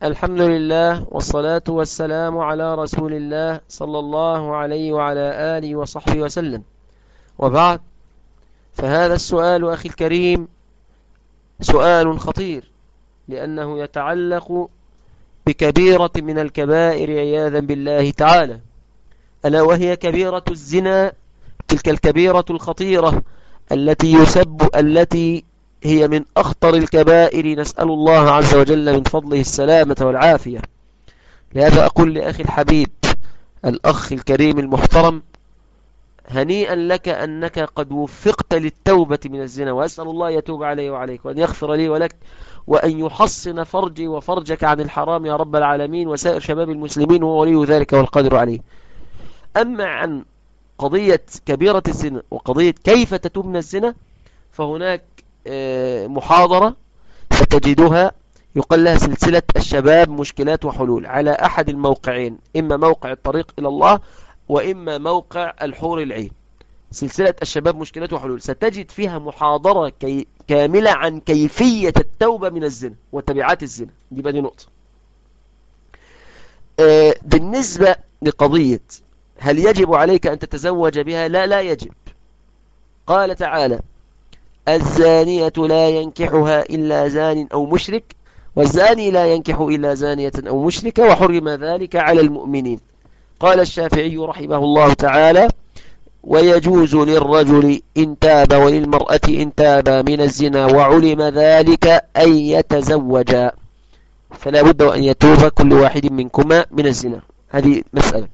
الحمد لله والصلاة والسلام على رسول الله صلى الله عليه وعلى آله وصحبه وسلم. وبعد، فهذا السؤال أخي الكريم سؤال خطير، لأنه يتعلق بكبيرة من الكبائر عياذا بالله تعالى، ألا وهي كبيرة الزنا. تلك الكبيرة الخطيرة التي هي من أخطر الكبائر، نسأل الله عز وجل من فضله السلامة والعافية. لهذا أقول لأخي الحبيب الأخ الكريم المحترم، هنيئا لك أنك قد وفقت للتوبة من الزنا، وأسأل الله يتوب علي وعليك، وأن يغفر لي ولك، وأن يحصن فرجي وفرجك عن الحرام يا رب العالمين، وسائر شباب المسلمين، وهو ولي ذلك والقادر عليه. أما عن قضية كبيرة الزنا وقضية كيف تتوب من الزنا، فهناك محاضرة ستجدها يقال لها سلسلة الشباب مشكلات وحلول على أحد الموقعين، إما موقع الطريق إلى الله وإما موقع الحور العين. سلسلة الشباب مشكلات وحلول ستجد فيها محاضرة كاملة عن كيفية التوبة من الزنا وتبعات الزنا. دي بقى نقطة. بالنسبة لقضية هل يجب عليك أن تتزوج بها؟ لا يجب. قال تعالى: الزانية لا ينكحها إلا زان أو مشرك، والزاني لا ينكح إلا زانية أو مشركة، وحرم ذلك على المؤمنين. قال الشافعي رحمه الله تعالى: ويجوز للرجل إن تاب وللمرأة إن تاب من الزنا وعلم ذلك أن يتزوجا، فلا بد أن يتوب كل واحد منكما من الزنا. هذه مسألة.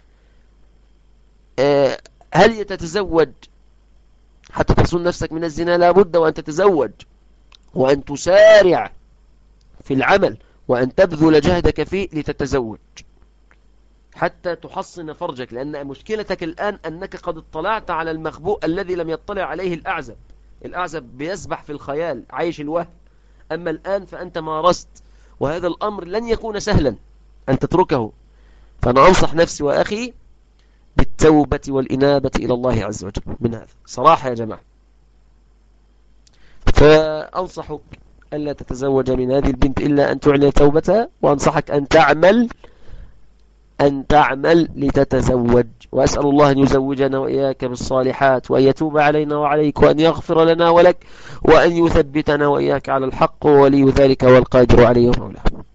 هل تتزوج حتى تصون نفسك من الزنا؟ لا بد وأن تتزوج، وأن تسارع في العمل، وأن تبذل جهدك فيه لتتزوج حتى تحصن فرجك، لأن مشكلتك الآن أنك قد اطلعت على المخبوء الذي لم يطلع عليه الأعزب. الأعزب بيسبح في الخيال، عايش الوهم. أما الآن فأنت مارست، وهذا الأمر لن يكون سهلا أن تتركه. فأنا أنصح نفسي وأخي بالتوبة والإنابة إلى الله عز وجل من هذا صراحة يا جماعة. فأنصحك ألا تتزوج من هذه البنت إلا أن تعلن توبتها، وأنصحك أن تعمل لتتزوج. وأسأل الله أن يزوجنا وإياك بالصالحات، وأن يتوب علينا وعليك، وأن يغفر لنا ولك، وأن يثبتنا وإياك على الحق، ولي ذلك والقادر عليه ومولاه.